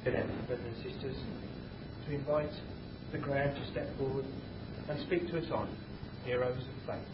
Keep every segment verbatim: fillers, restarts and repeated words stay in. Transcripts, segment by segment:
Good evening, brothers and sisters, to invite the crowd to step forward and speak to us on Heroes of Faith.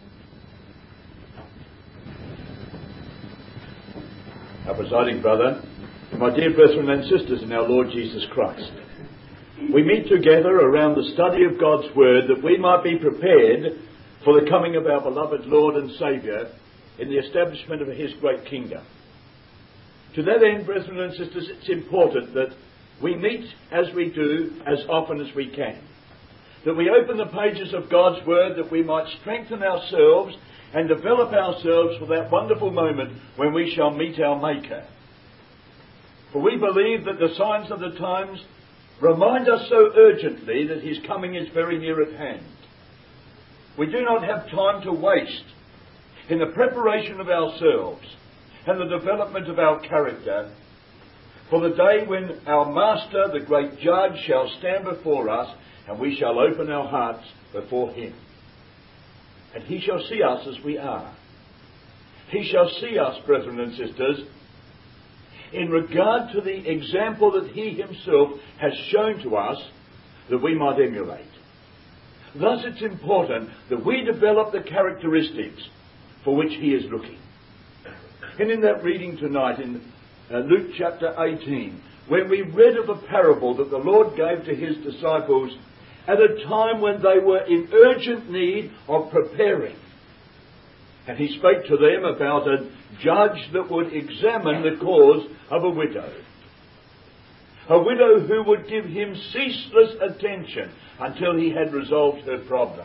Our presiding brother, my dear brethren and sisters in our Lord Jesus Christ, we meet together around the study of God's Word that we might be prepared for the coming of our beloved Lord and Saviour in the establishment of His great kingdom. To that end, brethren and sisters, it's important that we meet as we do as often as we can, that we open the pages of God's Word that we might strengthen ourselves and develop ourselves for that wonderful moment when we shall meet our Maker. For we believe that the signs of the times remind us so urgently that His coming is very near at hand. We do not have time to waste in the preparation of ourselves and the development of our character for the day when our Master, the great Judge, shall stand before us and we shall open our hearts before Him. And He shall see us as we are. He shall see us, brethren and sisters, in regard to the example that He Himself has shown to us that we might emulate. Thus it's important that we develop the characteristics for which He is looking. And in that reading tonight in uh, Luke chapter eighteen, when we read of a parable that the Lord gave to His disciples at a time when they were in urgent need of preparing. And He spake to them about a judge that would examine the cause of a widow. A widow who would give him ceaseless attention until he had resolved her problem.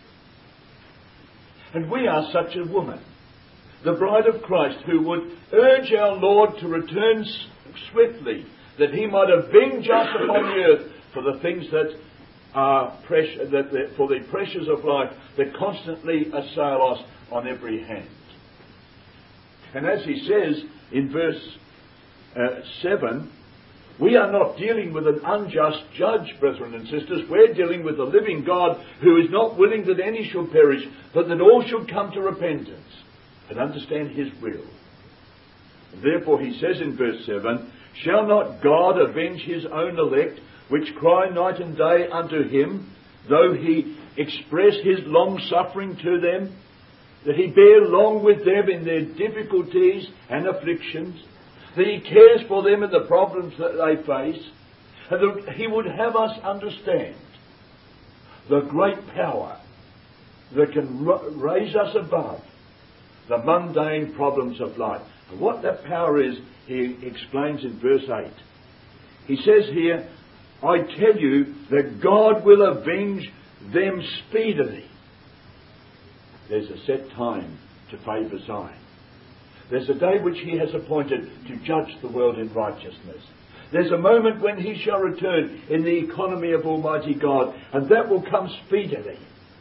And we are such a woman, the bride of Christ, who would urge our Lord to return swiftly, that He might avenge us upon the earth for the things that are precious, that the, for the pressures of life that constantly assail us on every hand. And as He says in verse uh, seven, we are not dealing with an unjust judge, brethren and sisters. We're dealing with the living God who is not willing that any should perish, but that all should come to repentance and understand His will. And therefore He says in verse seven, shall not God avenge His own elect, which cry night and day unto Him, though He express His long suffering to them, that He bear long with them in their difficulties and afflictions, that He cares for them in the problems that they face, and that He would have us understand the great power that can raise us above the mundane problems of life. And what that power is, He explains in verse eight. He says here, I tell you that God will avenge them speedily. There's a set time to favour Zion. There's a day which He has appointed to judge the world in righteousness. There's a moment when He shall return in the economy of Almighty God, and that will come speedily,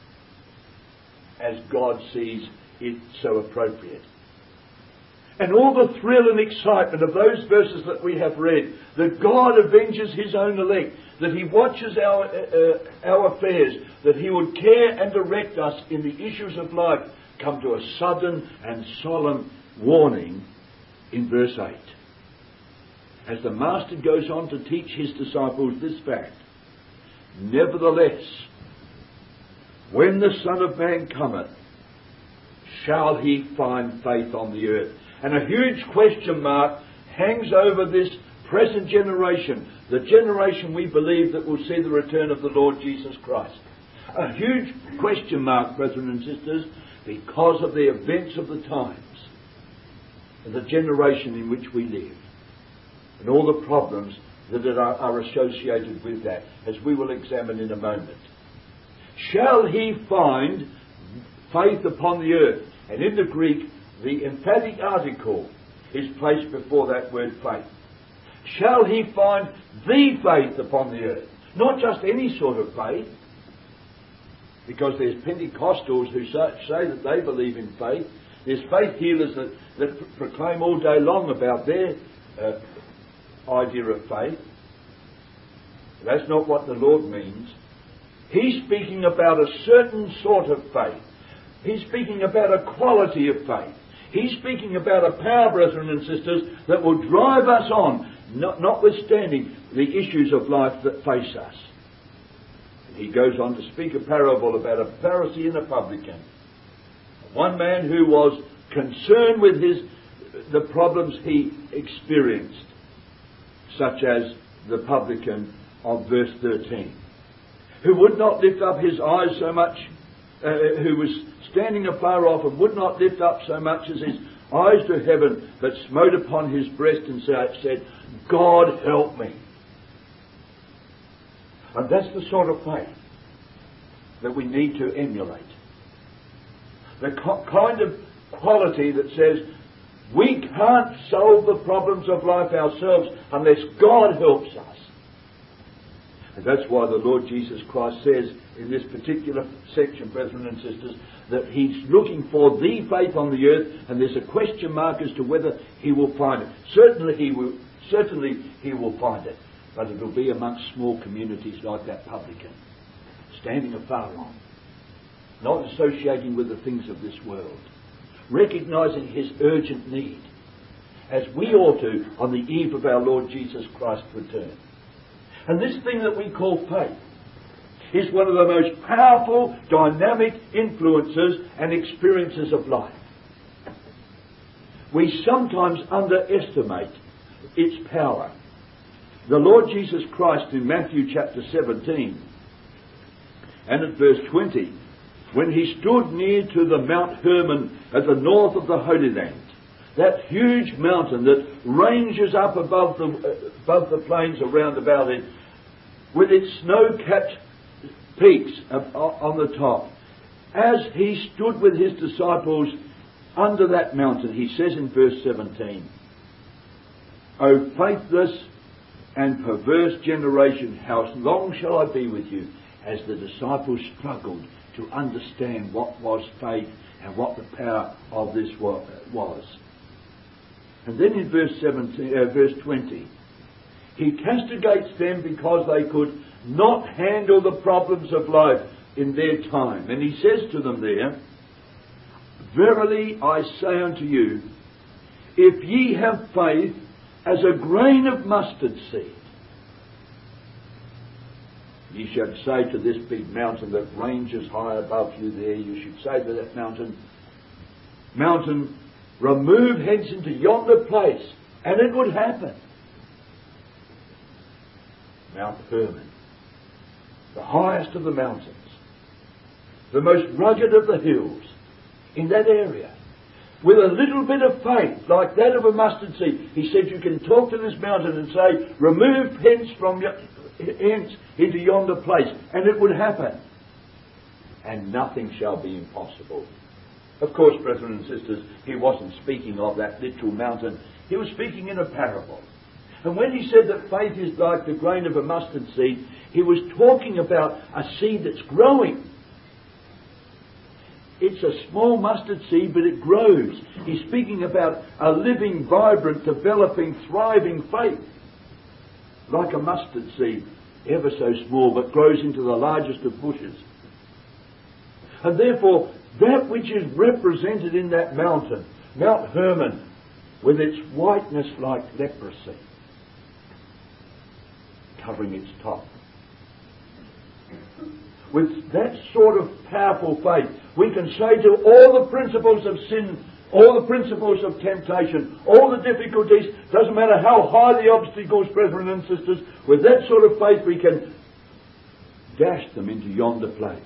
as God sees it so appropriate. And all the thrill and excitement of those verses that we have read, that God avenges His own elect, that He watches our, uh, our affairs, that He would care and direct us in the issues of life, come to a sudden and solemn warning in verse eight. As the Master goes on to teach His disciples this fact, nevertheless, when the Son of Man cometh, shall He find faith on the earth? And a huge question mark hangs over this present generation, the generation we believe that will see the return of the Lord Jesus Christ. A huge question mark, brethren and sisters, because of the events of the times and the generation in which we live, and all the problems that are, are associated with that, as we will examine in a moment. Shall He find faith upon the earth? And in the Greek, the emphatic article is placed before that word faith. Shall He find the faith upon the earth? Not just any sort of faith, because there's Pentecostals who say that they believe in faith. There's faith healers that, that proclaim all day long about their uh, idea of faith. That's not what the Lord means. He's speaking about a certain sort of faith. He's speaking about a quality of faith. He's speaking about a power, brethren and sisters, that will drive us on, not, notwithstanding the issues of life that face us. And he goes on to speak a parable about a Pharisee and a publican. One man who was concerned with his the problems he experienced, such as the publican of verse thirteen, who would not lift up his eyes so much, uh, who was standing afar off and would not lift up so much as his eyes to heaven, but smote upon his breast and said, God help me. And that's the sort of faith that we need to emulate. The co- kind of quality that says, we can't solve the problems of life ourselves unless God helps us. And that's why the Lord Jesus Christ says in this particular section, brethren and sisters, that He's looking for the faith on the earth, and there's a question mark as to whether He will find it. Certainly He will, certainly He will find it, but it will be amongst small communities like that publican, standing afar off, not associating with the things of this world, recognising his urgent need, as we ought to on the eve of our Lord Jesus Christ's return. And this thing that we call faith is one of the most powerful, dynamic influences and experiences of life. We sometimes underestimate its power. The Lord Jesus Christ in Matthew chapter seventeen and at verse twenty, when he stood near to the Mount Hermon at the north of the Holy Land, that huge mountain that ranges up above the, uh, above the plains around about it, with its snow-capped peaks on the top. As he stood with his disciples under that mountain, he says in verse seventeen, O faithless and perverse generation, how long shall I be with you? As the disciples struggled to understand what was faith and what the power of this was. And then in verse seventeen, uh, verse twenty, he castigates them because they could not handle the problems of life in their time. And he says to them there, Verily I say unto you, if ye have faith as a grain of mustard seed, ye should say to this big mountain that ranges high above you there, you should say to that mountain, Mountain, remove hence into yonder place, and it would happen. Mount Hermon, the highest of the mountains, the most rugged of the hills, in that area, with a little bit of faith, like that of a mustard seed, he said, you can talk to this mountain and say, remove hence from your, hence into yonder place, and it would happen. And nothing shall be impossible. Of course, brethren and sisters, he wasn't speaking of that literal mountain. He was speaking in a parable. And when he said that faith is like the grain of a mustard seed, he was talking about a seed that's growing. It's a small mustard seed, but it grows. He's speaking about a living, vibrant, developing, thriving faith. Like a mustard seed, ever so small, but grows into the largest of bushes. And therefore, that which is represented in that mountain, Mount Hermon, with its whiteness like leprosy, covering its top, with that sort of powerful faith, we can say to all the principles of sin, all the principles of temptation, all the difficulties, doesn't matter how high the obstacles, brethren and sisters, with that sort of faith we can dash them into yonder place.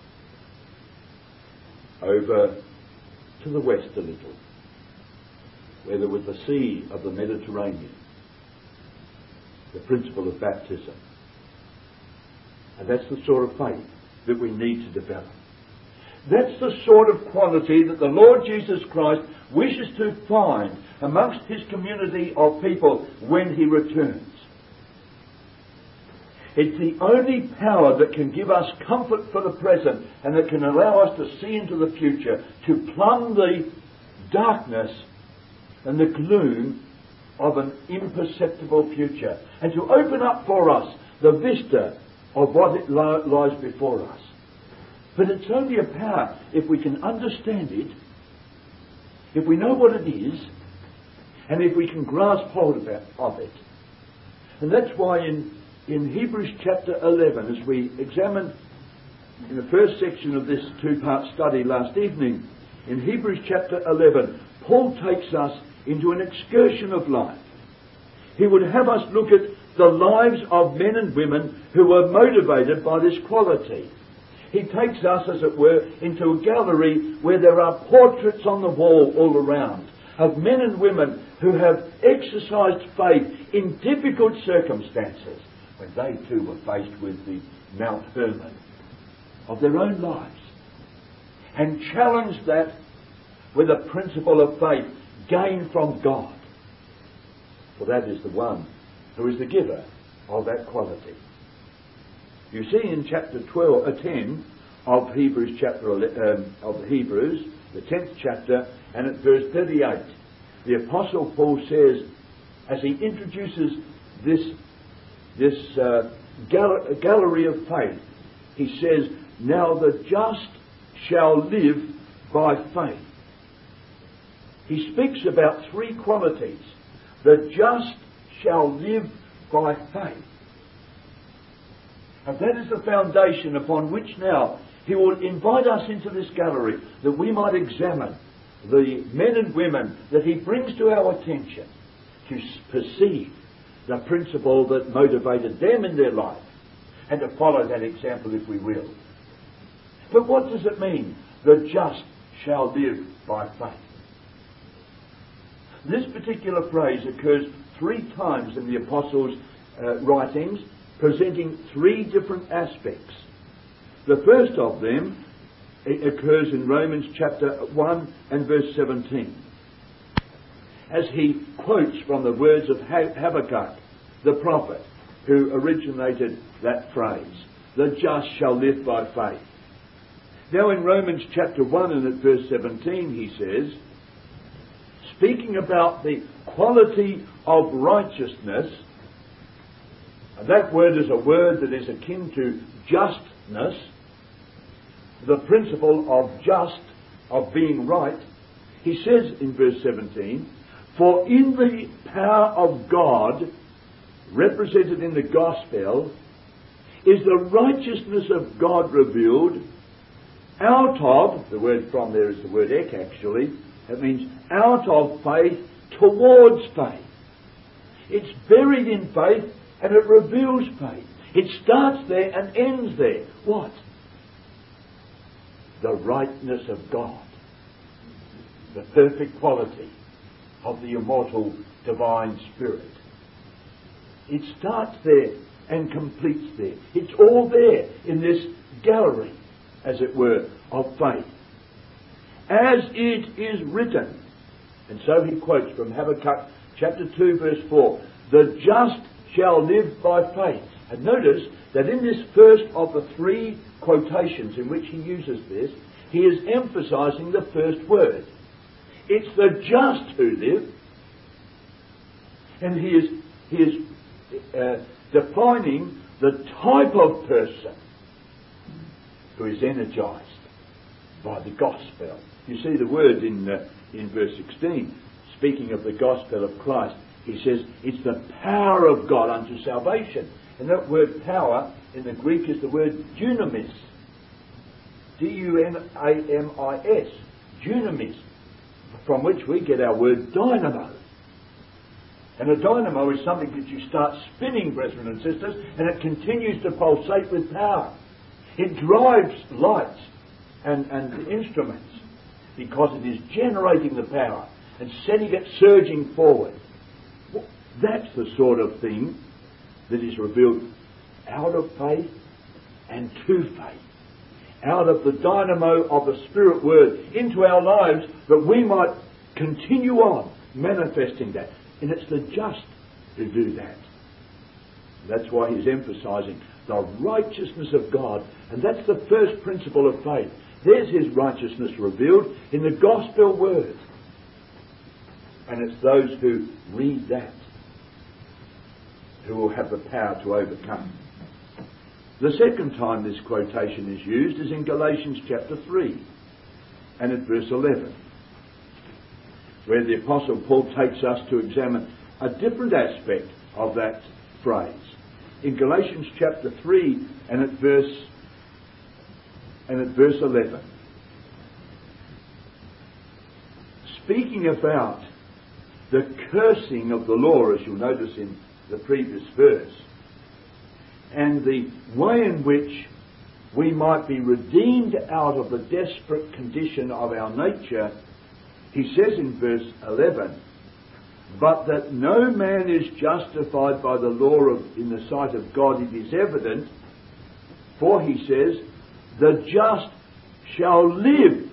Over to the west a little, where there was the sea of the Mediterranean, the principle of baptism. And that's the sort of faith that we need to develop. That's the sort of quality that the Lord Jesus Christ wishes to find amongst his community of people when he returns. It's the only power that can give us comfort for the present and that can allow us to see into the future, to plumb the darkness and the gloom of an imperceptible future, and to open up for us the vista of what it li- lies before us. But it's only a power if we can understand it, if we know what it is, and if we can grasp hold of it. And that's why in, in Hebrews chapter eleven, as we examined in the first section of this two-part study last evening, in Hebrews chapter eleven, Paul takes us into an excursion of life. He would have us look at the lives of men and women who were motivated by this quality. He takes us, as it were, into a gallery where there are portraits on the wall all around of men and women who have exercised faith in difficult circumstances when they too were faced with the Mount Hermon of their own lives, and challenged that with a principle of faith gained from God. For that is the one who is the giver of that quality. You see in chapter twelve, uh, ten of Hebrews, chapter um, of Hebrews, the tenth chapter, and at verse thirty-eight, the Apostle Paul says, as he introduces this this uh, gall- gallery of faith, he says, "Now the just shall live by faith." He speaks about three qualities. The just shall live by faith. And that is the foundation upon which now he will invite us into this gallery that we might examine the men and women that he brings to our attention to perceive the principle that motivated them in their life and to follow that example if we will. But what does it mean? The just shall live by faith. This particular phrase occurs three times in the Apostles' uh, writings, presenting three different aspects. The first of them occurs in Romans chapter one and verse seventeen, as he quotes from the words of Habakkuk, the prophet, who originated that phrase, "The just shall live by faith." Now in Romans chapter one and at verse seventeen he says, speaking about the quality of righteousness, and that word is a word that is akin to justness, the principle of just, of being right, he says in verse seventeen, "For in the power of God, represented in the gospel, is the righteousness of God revealed out of," the word from there is the word ek actually, it means out of faith towards faith. It's buried in faith and it reveals faith. It starts there and ends there. What? The rightness of God. The perfect quality of the immortal divine Spirit. It starts there and completes there. It's all there in this gallery, as it were, of faith. As it is written, and so he quotes from Habakkuk chapter two verse four, "The just shall live by faith." And notice that in this first of the three quotations in which he uses this, he is emphasizing the first word. It's the just who live. And he is, he is uh, defining the type of person who is energized by the gospel. You see the word in, uh, in verse sixteen, speaking of the gospel of Christ, he says it's the power of God unto salvation. And that word power in the Greek is the word dunamis. D U N A M I S. Dunamis. From which we get our word dynamo. And a dynamo is something that you start spinning, brethren and sisters, and it continues to pulsate with power. It drives lights and, and instruments because it is generating the power and setting it surging forward. That's the sort of thing that is revealed out of faith and to faith. Out of the dynamo of the Spirit Word into our lives, that we might continue on manifesting that. And it's the just who do that. That's why he's emphasizing the righteousness of God. And that's the first principle of faith. There's his righteousness revealed in the gospel word. And it's those who read that who will have the power to overcome. The second time this quotation is used is in Galatians chapter three and at verse eleven, where the Apostle Paul takes us to examine a different aspect of that phrase. In Galatians chapter three and at verse and at verse eleven, speaking about the cursing of the law, as you'll notice in the previous verse, and the way in which we might be redeemed out of the desperate condition of our nature, he says in verse eleven, but that no man is justified by the law of, in the sight of God, it is evident, for he says, the just shall live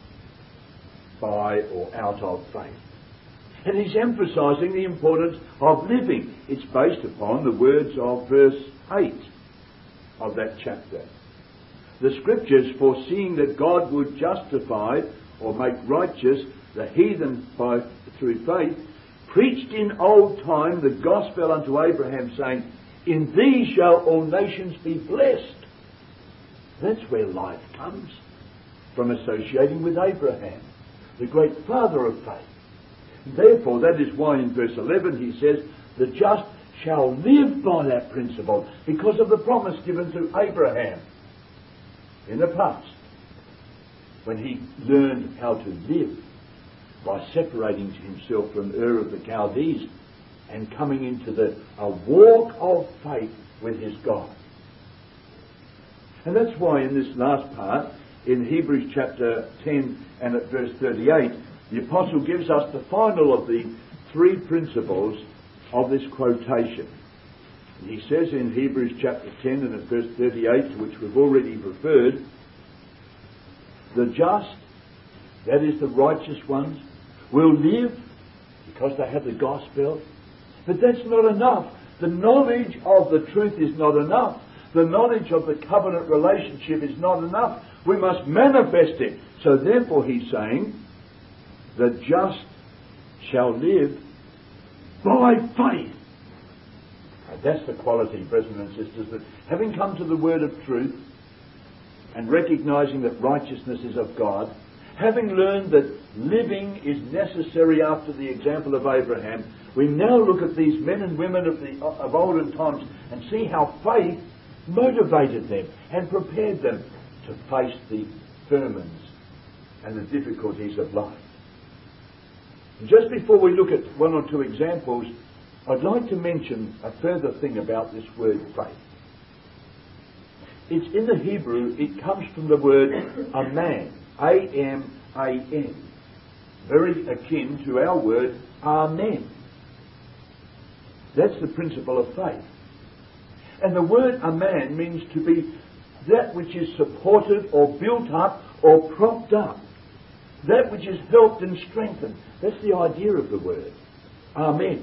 by or out of faith. And he's emphasizing the importance of living. It's based upon the words of verse eight of that chapter. The scriptures, foreseeing that God would justify or make righteous the heathen by through faith, preached in old time the gospel unto Abraham, saying, in thee shall all nations be blessed. That's where life comes, from associating with Abraham, the great father of faith. And therefore, that is why in verse eleven he says, the just shall live by that principle, because of the promise given to Abraham in the past, when he learned how to live by separating himself from Ur of the Chaldees and coming into the a walk of faith with his God. And that's why in this last part, in Hebrews chapter ten and at verse thirty-eight, the apostle gives us the final of the three principles of this quotation. And he says in Hebrews chapter ten and at verse thirty-eight, to which we've already referred, the just, that is the righteous ones, will live because they have the gospel. But that's not enough. The knowledge of the truth is not enough. The knowledge of the covenant relationship is not enough. We must manifest it. So therefore he's saying, the just shall live by faith. And that's the quality, brothers and sisters, that having come to the word of truth and recognizing that righteousness is of God, having learned that living is necessary after the example of Abraham, we now look at these men and women of the of olden times and see how faith motivated them and prepared them to face the firmans and the difficulties of life. And just before we look at one or two examples, I'd like to mention a further thing about this word faith. It's in the Hebrew, it comes from the word aman, A M A N, very akin to our word amen. That's the principle of faith. And the word aman means to be that which is supported or built up or propped up. That which is helped and strengthened. That's the idea of the word. Amen.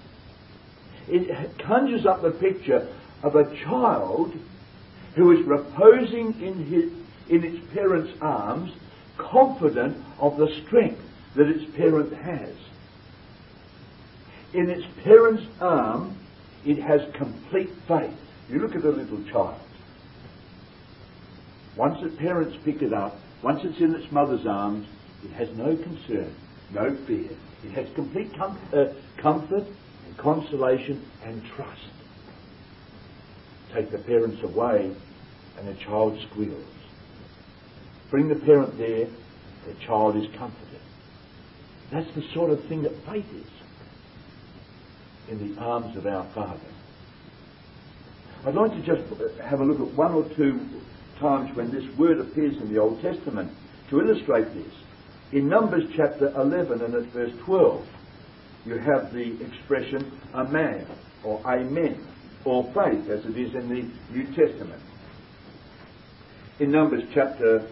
It conjures up the picture of a child who is reposing in his, in its parent's arms, confident of the strength that its parent has. In its parent's arm, it has complete faith. You look at a little child. Once its parents pick it up, once it's in its mother's arms, it has no concern, no fear. It has complete com- uh, comfort and consolation and trust. Take the parents away and the child squeals. Bring the parent there, the child is comforted. That's the sort of thing that faith is in the arms of our Father. I'd like to just have a look at one or two times when this word appears in the Old Testament to illustrate this. In Numbers chapter eleven and at verse twelve, you have the expression amen or amen or faith as it is in the New Testament. In Numbers chapter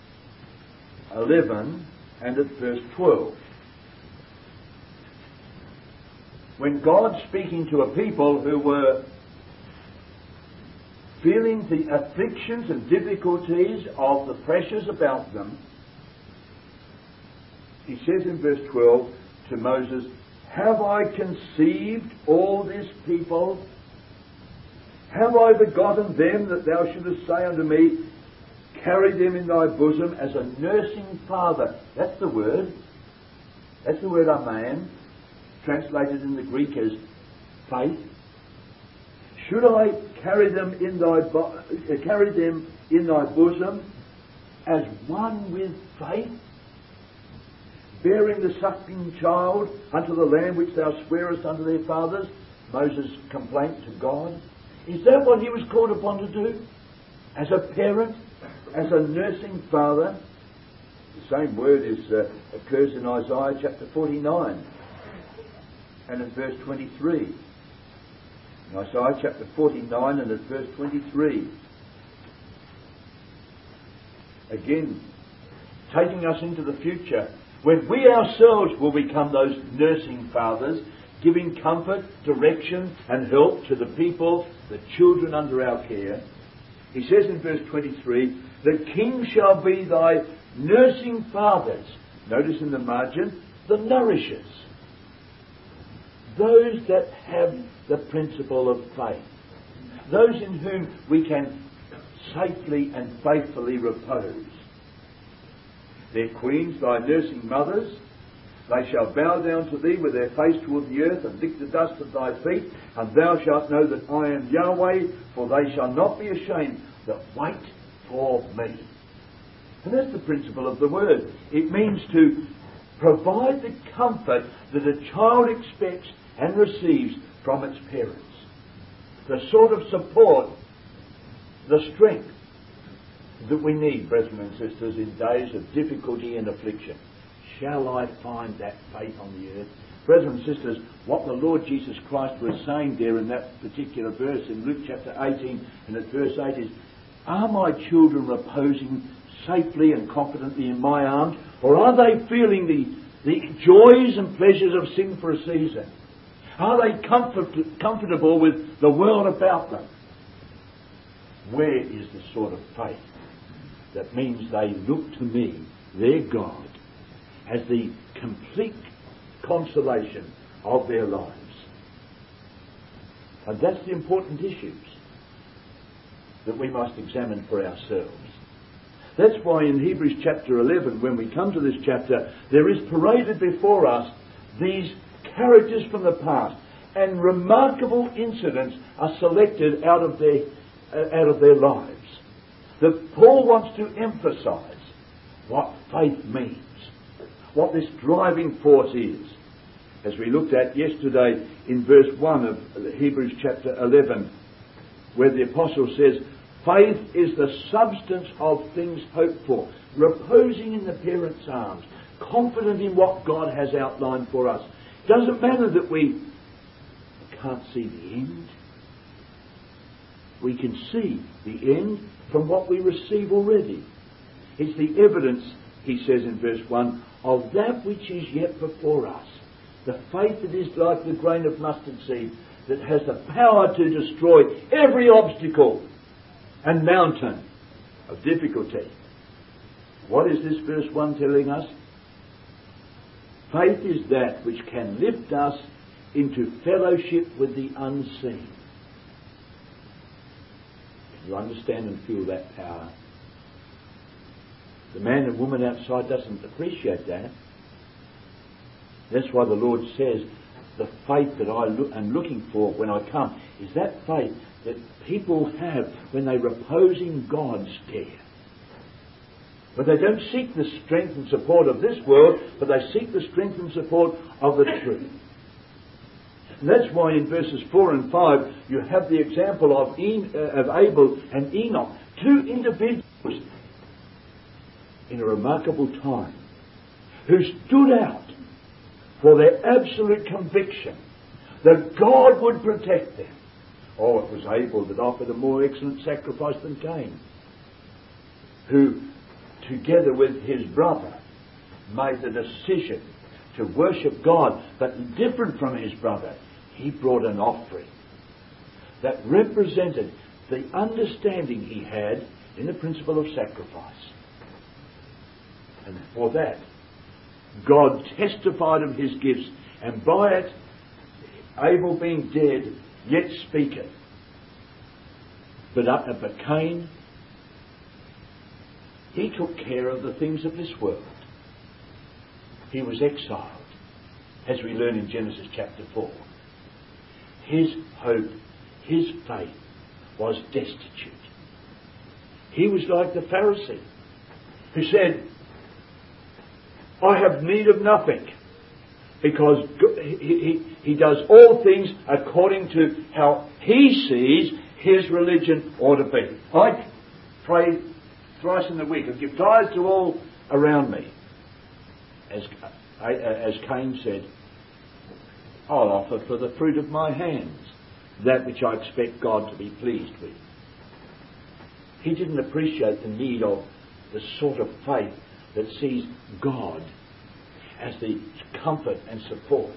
eleven and at verse twelve, when God, speaking to a people who were feeling the afflictions and difficulties of the pressures about them, he says in verse twelve to Moses, have I conceived all this people? Have I begotten them that thou shouldest say unto me, carry them in thy bosom as a nursing father? That's the word. That's the word amen, translated in the Greek as faith. Should I carry them in thy bo- uh, carry them in thy bosom as one with faith, bearing the suckling child unto the land which thou swearest unto their fathers? Moses' complaint to God. Is that what he was called upon to do? As a parent, as a nursing father? The same word is, uh, occurs in Isaiah chapter forty-nine and at verse twenty-three. In Isaiah chapter forty-nine and at verse twenty-three. Again, taking us into the future, when we ourselves will become those nursing fathers, giving comfort, direction and help to the people, the children under our care. He says in verse twenty-three, the king shall be thy nursing fathers. Notice in the margin, the nourishers. Those that have the principle of faith. Those in whom we can safely and faithfully repose. Their queens, thy nursing mothers, they shall bow down to thee with their face toward the earth and lick the dust of thy feet, and thou shalt know that I am Yahweh, for they shall not be ashamed that wait for me. And that's the principle of the word. It means to provide the comfort that a child expects and receives from its parents. The sort of support, the strength that we need, brethren and sisters, in days of difficulty and affliction. Shall I find that faith on the earth? Brethren and sisters, what the Lord Jesus Christ was saying there in that particular verse in Luke chapter eighteen and at verse eight is, are my children reposing safely and confidently in my arms, or are they feeling the, the joys and pleasures of sin for a season? Are they comfort, comfortable with the world about them? Where is the sort of faith that means they look to me, their God, as the complete consolation of their lives? And that's the important issues that we must examine for ourselves. That's why in Hebrews chapter eleven, when we come to this chapter, there is paraded before us these characters from the past, and remarkable incidents are selected out of their uh, out of their lives. That Paul wants to emphasize what faith means, what this driving force is. As we looked at yesterday in verse one of Hebrews chapter eleven, where the apostle says, faith is the substance of things hoped for, reposing in the parent's arms, confident in what God has outlined for us. Doesn't matter that we can't see the end. We can see the end from what we receive already. It's the evidence, he says in verse one, of that which is yet before us. The faith that is like the grain of mustard seed, that has the power to destroy every obstacle and mountain of difficulty. What is this verse one telling us? Faith is that which can lift us into fellowship with the unseen. Can you understand and feel that power? The man and woman outside doesn't appreciate that. That's why the Lord says, the faith that I look, am looking for when I come is that faith that people have when they repose in God's care. But they don't seek the strength and support of this world, but they seek the strength and support of the truth. And that's why in verses four and five you have the example of, en- uh, of Abel and Enoch, two individuals in a remarkable time who stood out for their absolute conviction that God would protect them. Oh, it was Abel that offered a more excellent sacrifice than Cain, who, together with his brother, made the decision to worship God, but different from his brother. He brought an offering that represented the understanding he had in the principle of sacrifice. And for that, God testified of his gifts, and by it, Abel being dead, yet speaketh. But, uh, but Cain, he took care of the things of this world. He was exiled, as we learn in Genesis chapter four. His hope his faith was destitute. He was like the Pharisee who said, I have need of nothing, because he, he, he does all things according to how he sees his religion ought to be. I pray thrice in the week. I give tithes to all around me. As, as Cain said, I'll offer for the fruit of my hands that which I expect God to be pleased with. He didn't appreciate the need of the sort of faith that sees God as the comfort and support.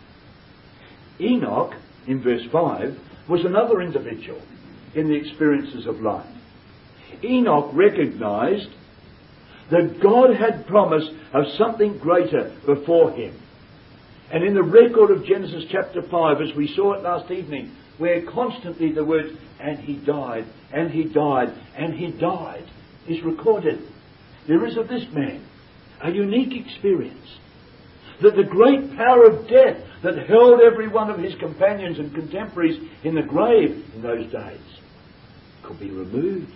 Enoch, in verse five, was another individual in the experiences of life. Enoch recognized that God had promised of something greater before him. And in the record of Genesis chapter five, as we saw it last evening, where constantly the words, and he died, and he died, and he died, is recorded, there is of this man a unique experience that the great power of death that held every one of his companions and contemporaries in the grave in those days could be removed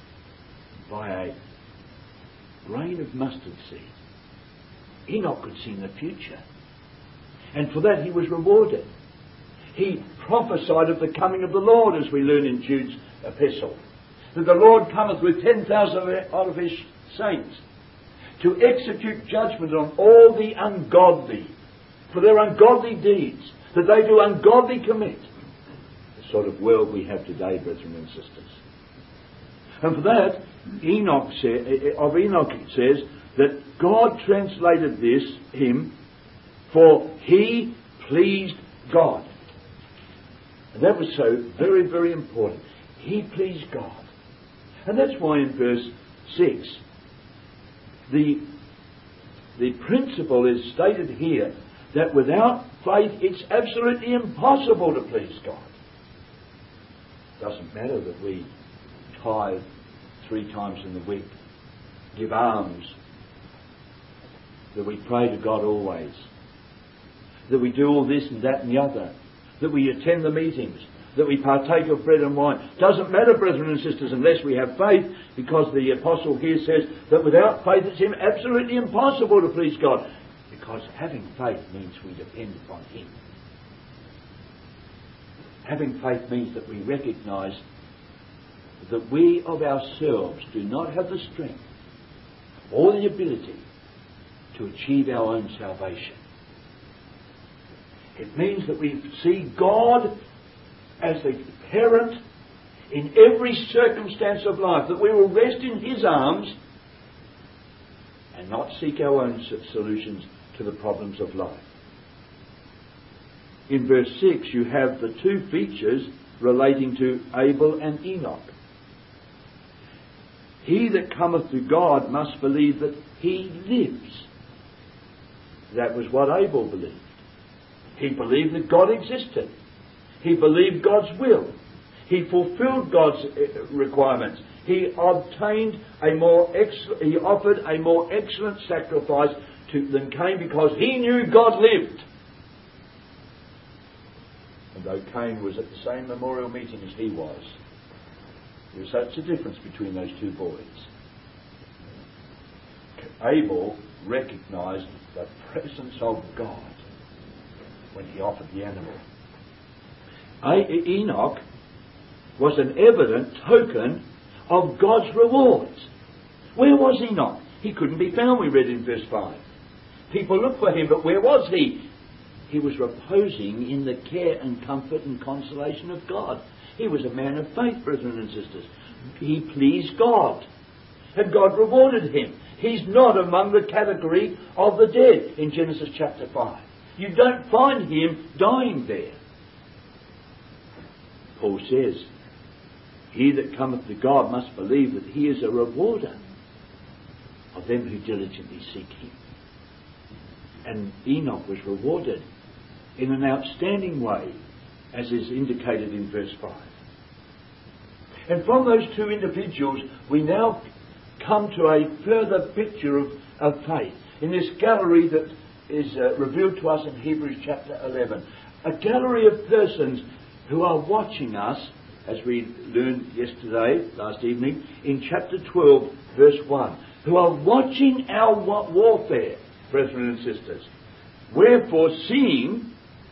by a grain of mustard seed. Enoch could see in the future, and for that he was rewarded. He prophesied of the coming of the Lord, as we learn in Jude's epistle, that the Lord cometh with ten thousand out of his saints to execute judgment on all the ungodly for their ungodly deeds that they do ungodly commit. The sort of world we have today, brethren and sisters. And for that, Enoch say, of Enoch it says that God translated this, him, for he pleased God. And that was so very, very important. He pleased God. And that's why in verse six, the, the principle is stated here that without faith it's absolutely impossible to please God. It doesn't matter that we tithe three times in the week, give alms, that we pray to God always, that we do all this and that and the other, that we attend the meetings, that we partake of bread and wine. Doesn't matter, brethren and sisters, unless we have faith, because the apostle here says that without faith it's absolutely impossible to please God, because having faith means we depend upon him. Having faith means that we recognise that we of ourselves do not have the strength or the ability to achieve our own salvation. It means that we see God as the parent in every circumstance of life, that we will rest in his arms and not seek our own solutions to the problems of life. In verse six you have the two features relating to Abel and Enoch. He that cometh to God must believe that he lives. That was what Abel believed. He believed that God existed. He believed God's will. He fulfilled God's requirements. He obtained a more ex- he offered a more excellent sacrifice to, than Cain, because he knew God lived. And though Cain was at the same memorial meeting as he was, there was such a difference between those two boys. Abel recognized the presence of God when he offered the animal. Enoch was an evident token of God's rewards. Where was Enoch? He couldn't be found, we read in verse five. People looked for him, but where was he? He was reposing in the care and comfort and consolation of God. He was a man of faith, brethren and sisters. He pleased God, and God rewarded him. He's not among the category of the dead in Genesis chapter five. You don't find him dying there. Paul says, he that cometh to God must believe that he is a rewarder of them who diligently seek him. And Enoch was rewarded in an outstanding way, as is indicated in verse five. And from those two individuals we now come to a further picture of, of faith in this gallery that is uh, revealed to us in Hebrews chapter eleven. A gallery of persons who are watching us, as we learned yesterday, last evening, in chapter twelve, verse one, who are watching our wa- warfare, brethren and sisters. Wherefore, seeing,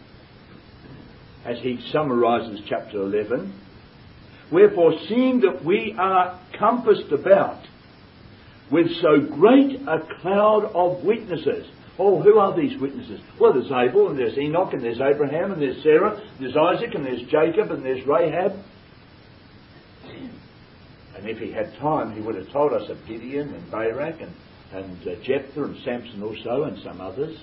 as he summarises chapter eleven, wherefore, seeing that we are compassed about with so great a cloud of witnesses. Oh, who are these witnesses? Well, there's Abel, and there's Enoch, and there's Abraham, and there's Sarah, there's Isaac, and there's Jacob, and there's Rahab. And if he had time, he would have told us of Gideon and Barak and, and uh, Jephthah and Samson also, and some others,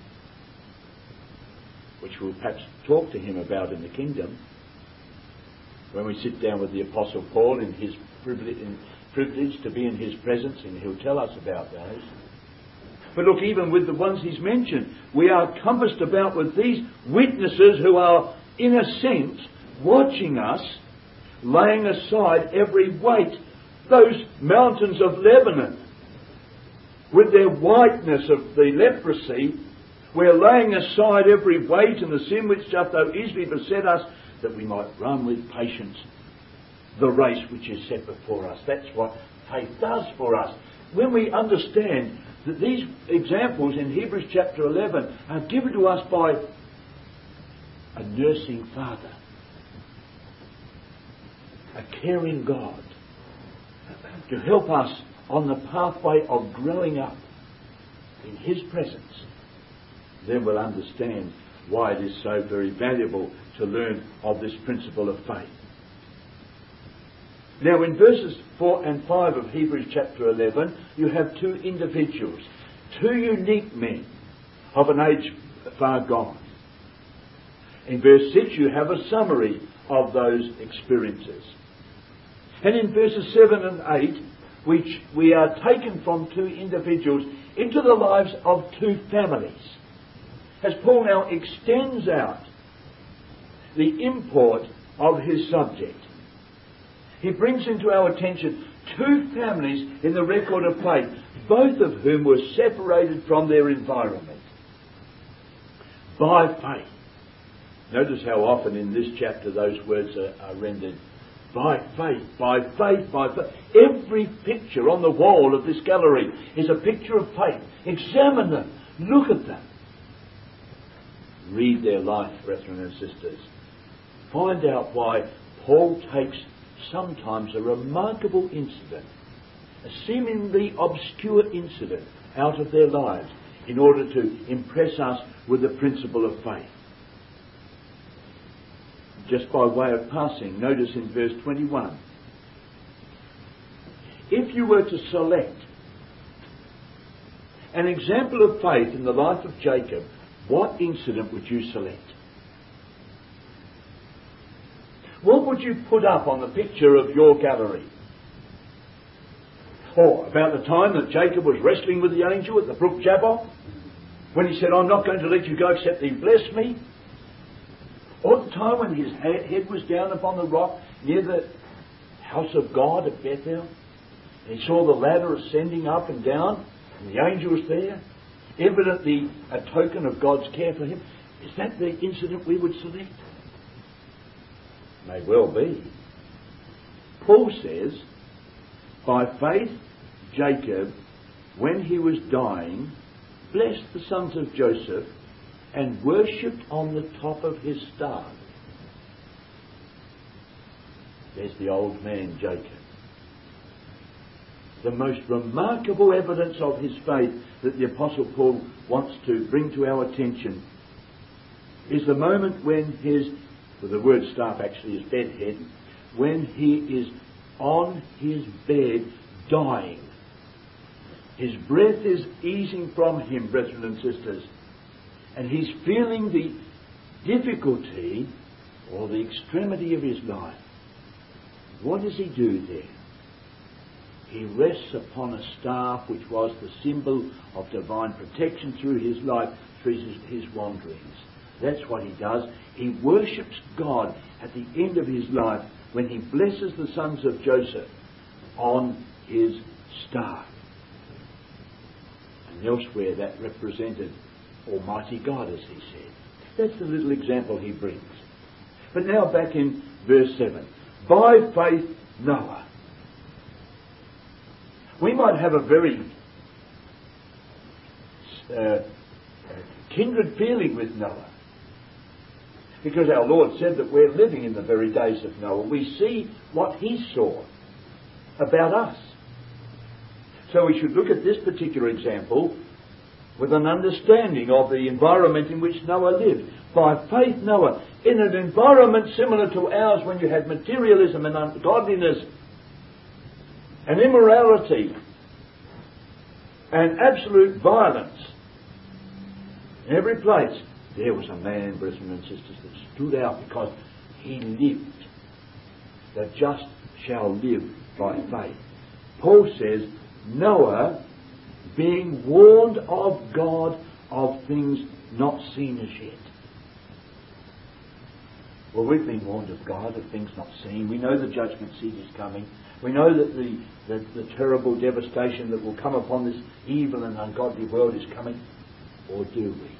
which we'll perhaps talk to him about in the kingdom when we sit down with the Apostle Paul in his privilege, in privilege to be in his presence, and he'll tell us about those. But look, even with the ones he's mentioned, we are compassed about with these witnesses who are, in a sense, watching us, laying aside every weight. Those mountains of Lebanon, with their whiteness of the leprosy, we're laying aside every weight and the sin which doth so easily beset us, that we might run with patience the race which is set before us. That's what faith does for us. When we understand that these examples in Hebrews chapter eleven are given to us by a nursing Father, a caring God, to help us on the pathway of growing up in His presence, then we'll understand why it is so very valuable to learn of this principle of faith. Now, in verses four and five of Hebrews chapter eleven, you have two individuals, two unique men of an age far gone. In verse six, you have a summary of those experiences. And in verses seven and eight, which we are taken from two individuals into the lives of two families, as Paul now extends out the import of his subject. He brings into our attention two families in the record of faith, both of whom were separated from their environment by faith. Notice how often in this chapter those words are, are rendered by faith, by faith, by faith. Every picture on the wall of this gallery is a picture of faith. Examine them. Look at them. Read their life, brethren and sisters. Find out why Paul takes sometimes a remarkable incident, a seemingly obscure incident, out of their lives in order to impress us with the principle of faith. Just by way of passing, notice in verse twenty-one. If you were to select an example of faith in the life of Jacob, what incident would you select? What would you put up on the picture of your gallery? Or about the time that Jacob was wrestling with the angel at the brook Jabbok, when he said, I'm not going to let you go except you bless me. Or the time when his head was down upon the rock near the house of God at Bethel, and he saw the ladder ascending up and down, and the angel was there, evidently a token of God's care for him. Is that the incident we would select? May well be. Paul says, by faith Jacob, when he was dying, blessed the sons of Joseph and worshipped on the top of his staff. There's the old man Jacob. The most remarkable evidence of his faith that the Apostle Paul wants to bring to our attention is the moment when his, well, the word staff actually is bedhead, when he is on his bed dying. His breath is easing from him, brethren and sisters, and he's feeling the difficulty or the extremity of his life. What does he do there? He rests upon a staff which was the symbol of divine protection through his life, through his, his wanderings. That's what he does. He worships God at the end of his life when he blesses the sons of Joseph on his staff. And elsewhere that represented Almighty God, as he said. That's the little example he brings. But now back in verse seven. By faith Noah. We might have a very uh, kindred feeling with Noah, because our Lord said that we're living in the very days of Noah. We see what he saw about us. So we should look at this particular example with an understanding of the environment in which Noah lived. By faith Noah, in an environment similar to ours, when you had materialism and ungodliness and immorality and absolute violence in every place, there was a man, brethren and sisters, that stood out because he lived. The just shall live by faith. Paul says, Noah, being warned of God of things not seen as yet. Well, we've been warned of God of things not seen. We know the judgment seat is coming. We know that the, the, the terrible devastation that will come upon this evil and ungodly world is coming. Or do we?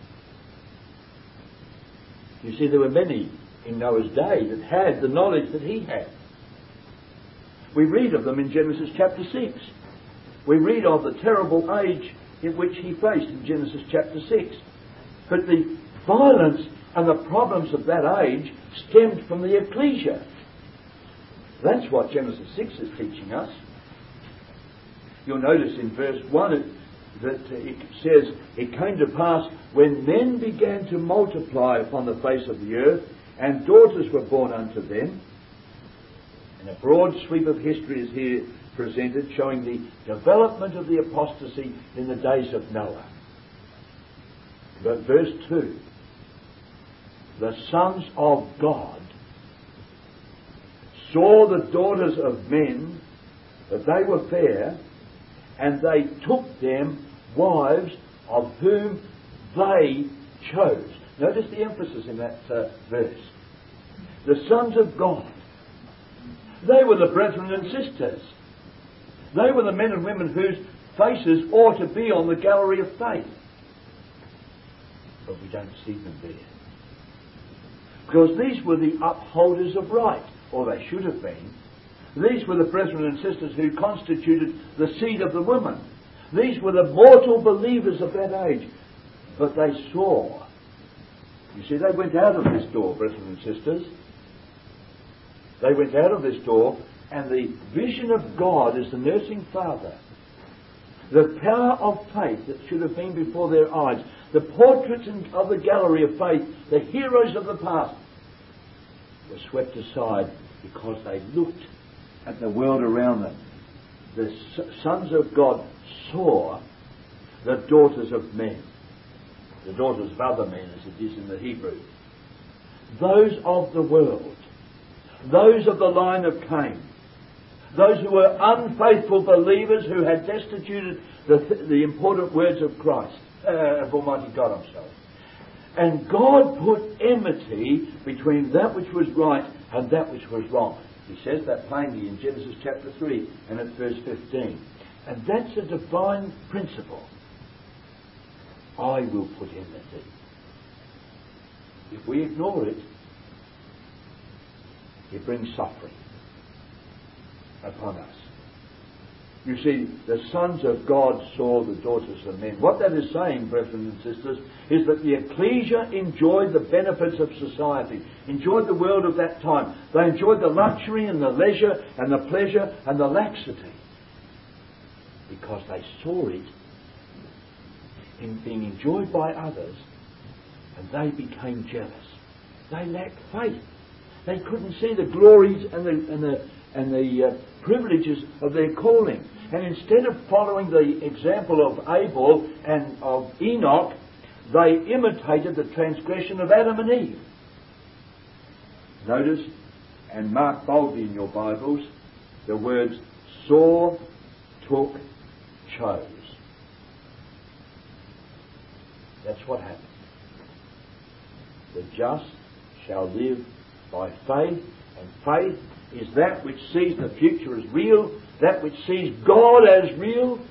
You see, there were many in Noah's day that had the knowledge that he had. We read of them in Genesis chapter six. We read of the terrible age in which he faced in Genesis chapter six. But the violence and the problems of that age stemmed from the ecclesia. That's what Genesis six is teaching us. You'll notice in verse one that it says, it came to pass when men began to multiply upon the face of the earth, and daughters were born unto them. And a broad sweep of history is here presented, showing the development of the apostasy in the days of Noah. But verse two, the sons of God saw the daughters of men, that they were fair, and they took them wives of whom they chose. Notice the emphasis in that uh, verse. The sons of God. They were the brethren and sisters. They were the men and women whose faces ought to be on the gallery of faith. But we don't see them there. Because these were the upholders of right, or they should have been. These were the brethren and sisters who constituted the seed of the woman. These were the mortal believers of that age. But they saw. You see, they went out of this door, brethren and sisters. They went out of this door, and the vision of God as the nursing father, the power of faith that should have been before their eyes, the portraits of the gallery of faith, the heroes of the past, were swept aside because they looked at the world around them. The sons of God saw the daughters of men, the daughters of other men as it is in the Hebrew, those of the world, those of the line of Cain, those who were unfaithful believers who had destituted the, the important words of Christ, uh, of Almighty God, I'm sorry. And God put enmity between that which was right and that which was wrong. He says that plainly in Genesis chapter three and at verse fifteen. And that's a divine principle. I will put enmity. If we ignore it, it brings suffering upon us. You see, the sons of God saw the daughters of men. What that is saying, brethren and sisters, is that the ecclesia enjoyed the benefits of society, enjoyed the world of that time. They enjoyed the luxury and the leisure and the pleasure and the laxity because they saw it in being enjoyed by others, and they became jealous. They lacked faith. They couldn't see the glories and the and the and the uh, privileges of their calling. And instead of following the example of Abel and of Enoch, they imitated the transgression of Adam and Eve. Notice, and mark boldly in your Bibles, the words saw, took, chose. That's what happened. The just shall live by faith, and faith is that which sees the future as real, that which sees God as real,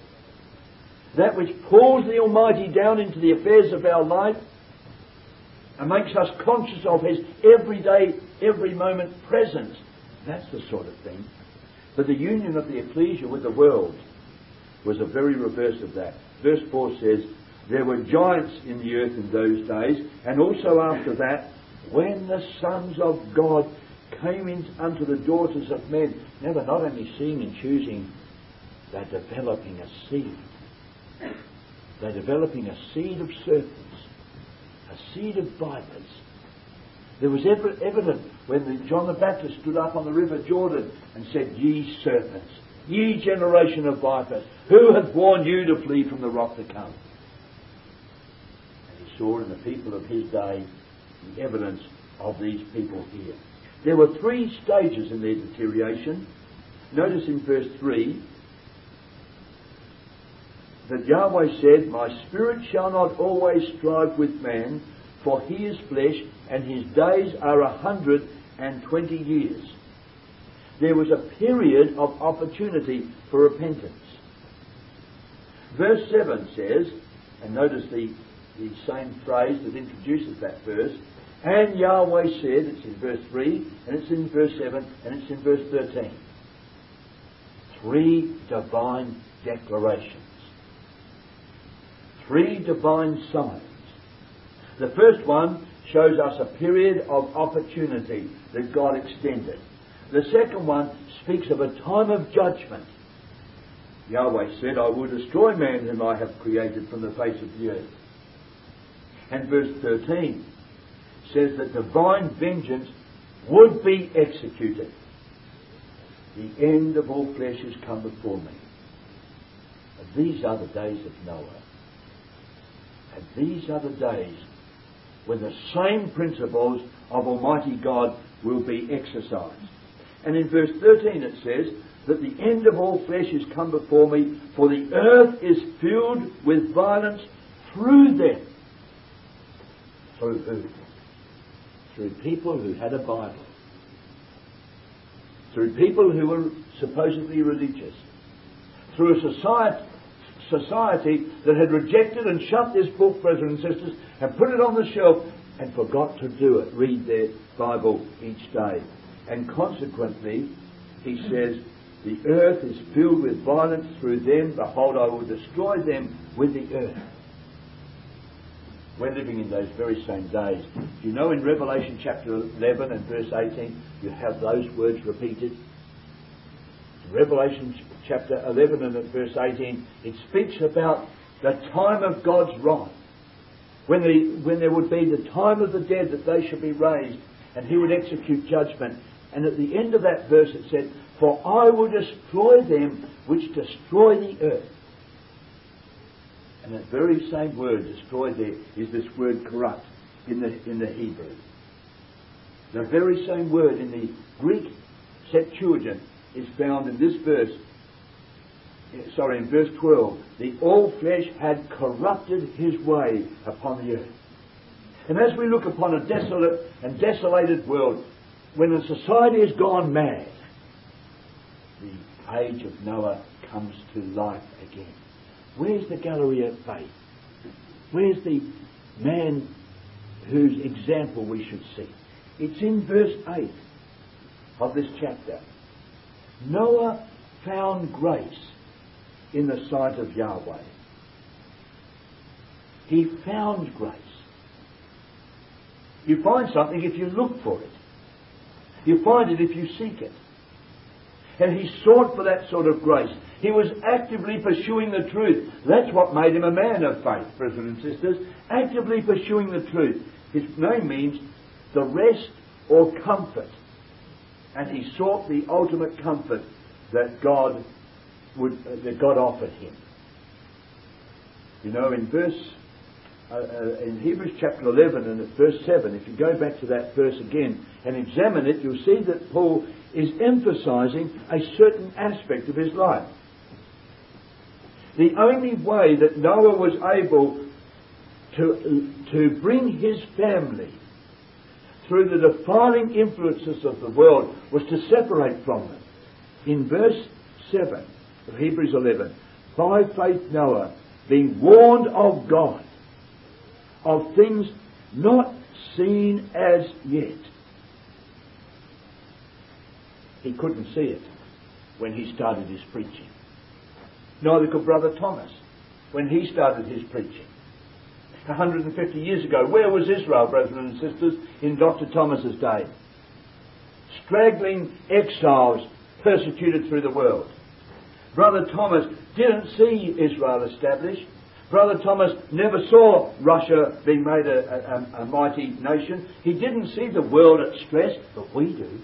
that which pulls the Almighty down into the affairs of our life, and makes us conscious of His everyday, every moment presence. That's the sort of thing. But the union of the ecclesia with the world was the very reverse of that. Verse four says, there were giants in the earth in those days, and also after that, when the sons of God came in unto the daughters of men. Now they're not only seeing and choosing, they're developing a seed. They're developing a seed of serpents, a seed of vipers. There was ever evident when the, John the Baptist stood up on the river Jordan and said, ye serpents, ye generation of vipers, who hath warned you to flee from the wrath to come? And he saw in the people of his day the evidence of these people here. There were three stages in their deterioration. Notice in verse three that Yahweh said, my spirit shall not always strive with man, for he is flesh, and his days are a hundred and twenty years. There was a period of opportunity for repentance. Verse seven says, and notice the, the same phrase that introduces that verse, and Yahweh said, it's in verse three, and it's in verse seven, and it's in verse thirteen. Three divine declarations. Three divine signs. The first one shows us a period of opportunity that God extended. The second one speaks of a time of judgment. Yahweh said, I will destroy man whom I have created from the face of the earth. And verse thirteen says that divine vengeance would be executed. The end of all flesh has come before me. And these are the days of Noah. And these are the days when the same principles of Almighty God will be exercised. And in verse thirteen it says that the end of all flesh is come before me, for the earth is filled with violence through them. Through who? Through people who had a Bible. Through people who were supposedly religious. Through a society society that had rejected and shut this book, brothers and sisters, and put it on the shelf and forgot to do it, read their Bible each day. And consequently, he says, the earth is filled with violence through them. Behold, I will destroy them with the earth. We're living in those very same days. You know, in Revelation chapter eleven and verse eighteen, you have those words repeated. In Revelation chapter eleven and verse eighteen, it speaks about the time of God's wrath. When, the, when there would be the time of the dead that they should be raised, and he would execute judgment. And at the end of that verse it said, for I will destroy them which destroy the earth. And that very same word, destroy there, is this word corrupt in the, in the Hebrew. The very same word in the Greek Septuagint is found in this verse. Sorry, in verse twelve. The all flesh had corrupted his way upon the earth. And as we look upon a desolate and desolated world, when a society has gone mad, the age of Noah comes to life again. Where's the gallery of faith? Where's the man whose example we should see? It's in verse eight of this chapter. Noah found grace in the sight of Yahweh. He found grace. You find something if you look for it. You find it if you seek it. And he sought for that sort of grace. He was actively pursuing the truth. That's what made him a man of faith, brothers and sisters. Actively pursuing the truth. His name means the rest or comfort. And he sought the ultimate comfort that God would, uh, that God offered him. You know, in verse uh, uh, in Hebrews chapter eleven and at verse seven, if you go back to that verse again and examine it, you'll see that Paul is emphasizing a certain aspect of his life. The only way that Noah was able to, to bring his family through the defiling influences of the world was to separate from them. In verse seven of Hebrews eleven, by faith Noah, being warned of God of things not seen as yet. He couldn't see it when he started his preaching. Neither could Brother Thomas when he started his preaching. one hundred fifty years ago, where was Israel, brethren and sisters, in Doctor Thomas's day? Straggling exiles persecuted through the world. Brother Thomas didn't see Israel established. Brother Thomas never saw Russia being made a, a, a mighty nation. He didn't see the world at stress, but we do.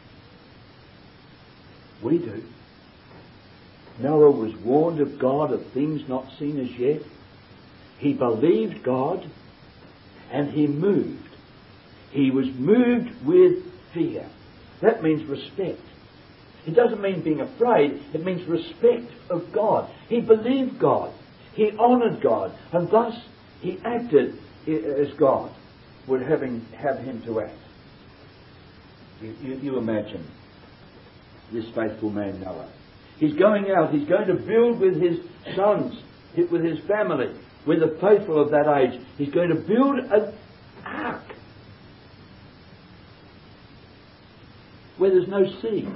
We do. Noah was warned of God of things not seen as yet. He believed God and he moved. He was moved with fear. That means respect. It doesn't mean being afraid. It means respect of God. He believed God. He honoured God. And thus he acted as God would have him, have him to act. You, you, you imagine this faithful man Noah. He's going out. He's going to build with his sons, with his family, with the faithful of that age. He's going to build an ark where there's no sea.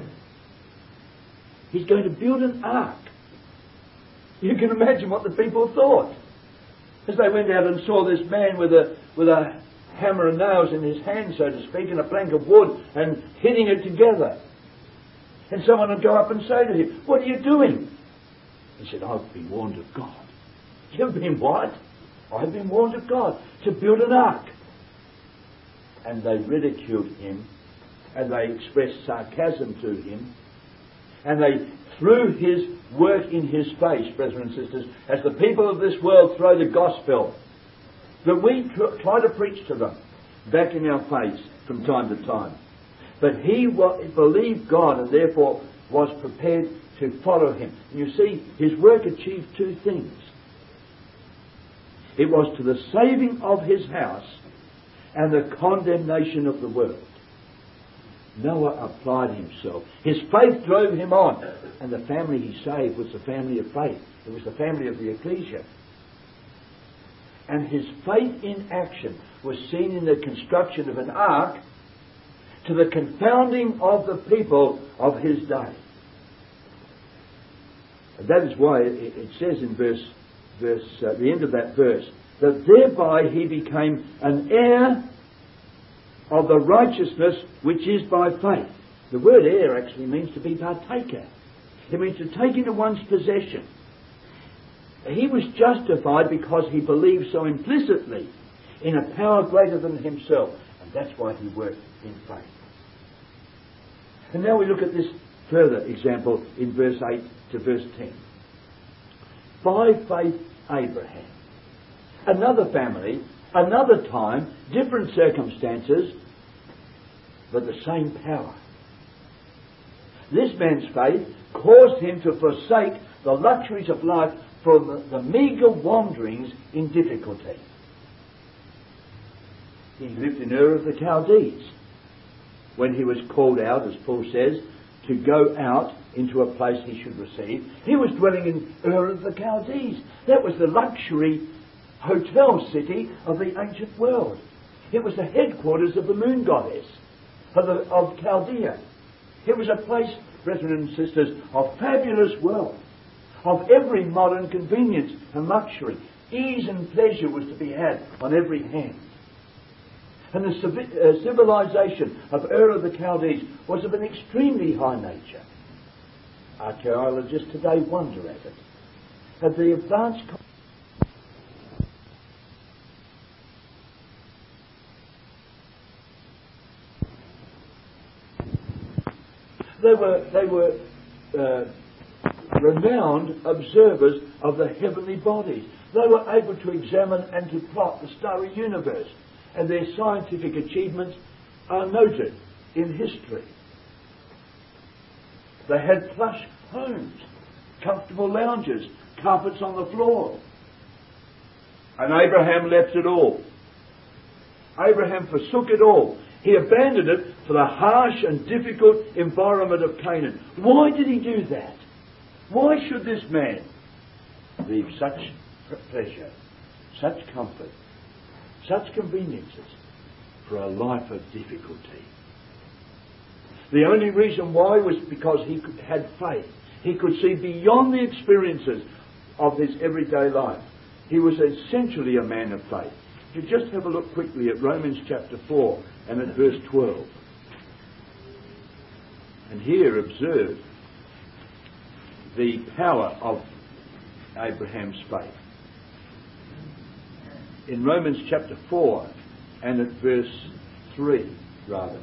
He's going to build an ark. You can imagine what the people thought as they went out and saw this man with a with a hammer and nails in his hand, so to speak, and a plank of wood, and hitting it together. And someone would go up and say to him, "What are you doing?" He said, "I've been warned of God." "You've been what?" "I've been warned of God to build an ark." And they ridiculed him, and they expressed sarcasm to him, and they threw his work in his face, brethren and sisters, as the people of this world throw the gospel that we tr- try to preach to them back in our face from time to time. But he wa- believed God and therefore was prepared to follow him. And you see, his work achieved two things. It was to the saving of his house and the condemnation of the world. Noah applied himself. His faith drove him on. And the family he saved was the family of faith. It was the family of the ecclesia. And his faith in action was seen in the construction of an ark to the confounding of the people of his day. And that is why it says in verse, verse uh, the end of that verse, that thereby he became an heir of the righteousness which is by faith. The word heir actually means to be partaker. It means to take into one's possession. He was justified because he believed so implicitly in a power greater than himself. And that's why he worked in faith. And now we look at this further example in verse eight to verse ten. By faith, Abraham. Another family, another time, different circumstances, but the same power. This man's faith caused him to forsake the luxuries of life for the, the meagre wanderings in difficulty. He lived in Ur of the Chaldees when he was called out, as Paul says, to go out into a place he should receive. He was dwelling in Ur of the Chaldees. That was the luxury hotel city of the ancient world. It was the headquarters of the moon goddess of, the, of Chaldea. It was a place, brethren and sisters, of fabulous wealth, of every modern convenience and luxury. Ease and pleasure was to be had on every hand. And the civi- uh, civilization of Ur of the Chaldees was of an extremely high nature. Archaeologists today wonder at it. At the advanced They were, they were uh, renowned observers of the heavenly bodies. They were able to examine and to plot the starry universe, and their scientific achievements are noted in history. They had plush homes, comfortable lounges, carpets on the floor. And Abraham left it all. Abraham forsook it all. He abandoned it for the harsh and difficult environment of Canaan. Why did he do that? Why should this man leave such pleasure, such comfort, such conveniences, for a life of difficulty. The only reason why was because he could, had faith. He could see beyond the experiences of his everyday life. He was essentially a man of faith. If you just have a look quickly at Romans chapter four and at verse twelve. And here observe the power of Abraham's faith. In Romans chapter four and at verse three, rather.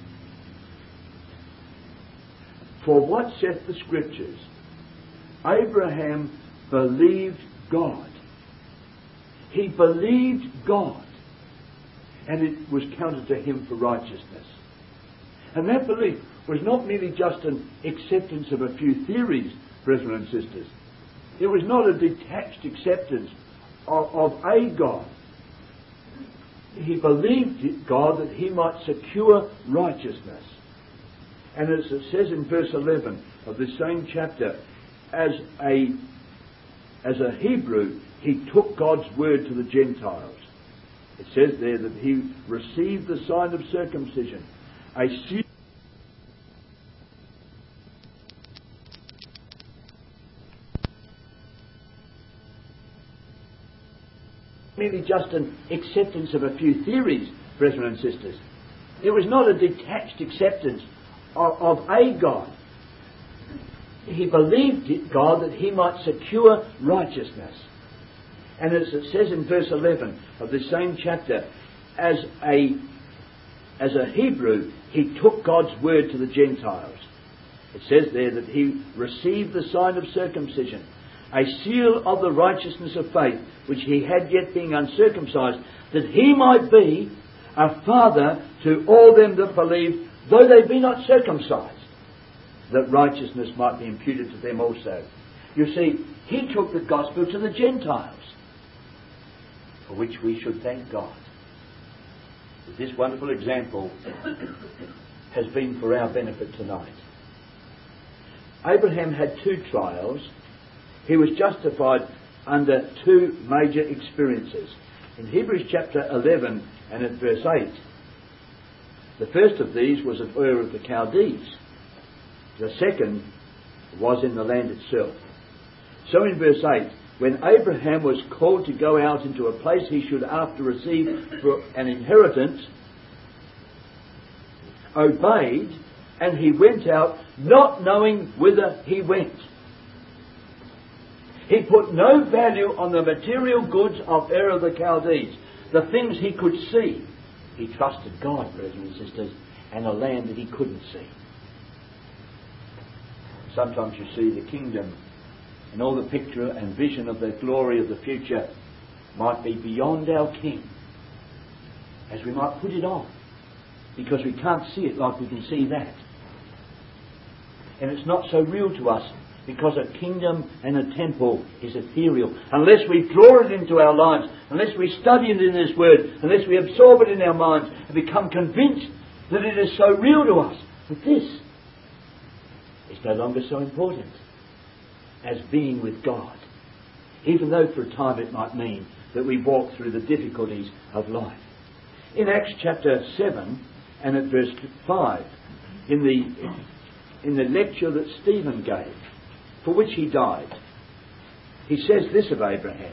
For what saith the Scriptures? Abraham believed God. He believed God, and it was counted to him for righteousness. And that belief was not merely just an acceptance of a few theories, brethren and sisters. It was not a detached acceptance of, of a God. He believed God that he might secure righteousness. And as it says in verse eleven of this same chapter, as a, as a Hebrew, he took God's word to the Gentiles. It says there that he received the sign of circumcision, a seal. Merely just an acceptance of a few theories, brethren and sisters. It was not a detached acceptance of, of a God. He believed it, God, that he might secure righteousness. And as it says in verse eleven of this same chapter, as a, as a Hebrew, he took God's word to the Gentiles. It says there that he received the sign of circumcision, a seal of the righteousness of faith, which he had yet being uncircumcised, that he might be a father to all them that believe, though they be not circumcised, that righteousness might be imputed to them also. You see, he took the gospel to the Gentiles, for which we should thank God. This wonderful example has been for our benefit tonight. Abraham had two trials. He was justified under two major experiences. In Hebrews chapter eleven and at verse eight, the first of these was at Ur of the Chaldees. The second was in the land itself. So in verse eight, when Abraham was called to go out into a place he should after receive for an inheritance, obeyed, and he went out, not knowing whither he went. He put no value on the material goods of Ur of the Chaldees, the things he could see. He trusted God, brothers and sisters, and a land that he couldn't see. Sometimes you see the kingdom and all the picture and vision of the glory of the future might be beyond our king, as we might put it on, because we can't see it like we can see that. And it's not so real to us, because a kingdom and a temple is ethereal. Unless we draw it into our lives, unless we study it in this word, unless we absorb it in our minds and become convinced that it is so real to us, that this is no longer so important as being with God, even though for a time it might mean that we walk through the difficulties of life. In Acts chapter seven and at verse five, in the, in the lecture that Stephen gave, for which he died, he says this of Abraham.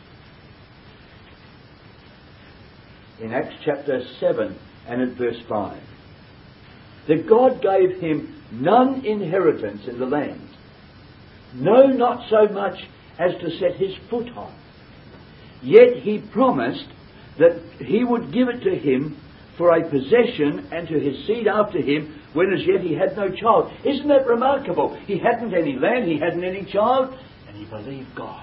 In Acts chapter seven and at verse five, that God gave him none inheritance in the land, no, not so much as to set his foot on. Yet he promised that he would give it to him for a possession and to his seed after him, when as yet he had no child. Isn't that remarkable? He hadn't any land, he hadn't any child, and he believed God.